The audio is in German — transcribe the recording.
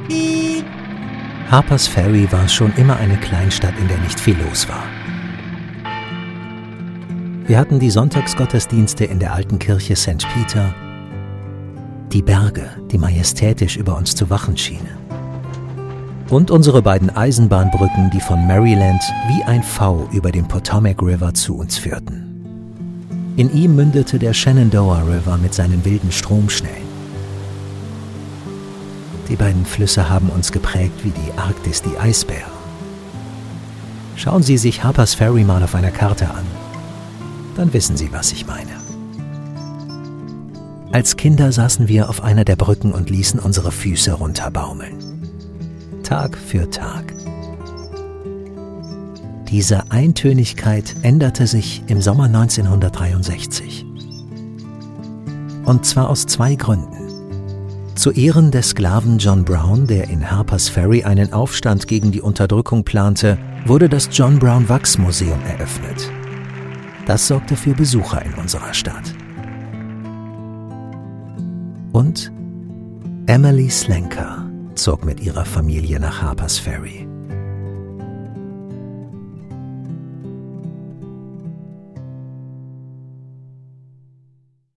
Harpers Ferry war schon immer eine Kleinstadt, in der nicht viel los war. Wir hatten die Sonntagsgottesdienste in der alten Kirche St. Peter, die Berge, die majestätisch über uns zu wachen schienen, und unsere beiden Eisenbahnbrücken, die von Maryland wie ein V über den Potomac River zu uns führten. In ihm mündete der Shenandoah River mit seinen wilden Stromschnellen. Die beiden Flüsse haben uns geprägt wie die Arktis die Eisbären. Schauen Sie sich Harpers Ferry mal auf einer Karte an. Dann wissen Sie, was ich meine. Als Kinder saßen wir auf einer der Brücken und ließen unsere Füße runterbaumeln. Tag für Tag. Diese Eintönigkeit änderte sich im Sommer 1963. Und zwar aus 2 Gründen. Zu Ehren des Sklaven John Brown, der in Harpers Ferry einen Aufstand gegen die Unterdrückung plante, wurde das John Brown Wachsmuseum eröffnet. Das sorgte für Besucher in unserer Stadt. Und Emily Slenker zog mit ihrer Familie nach Harpers Ferry.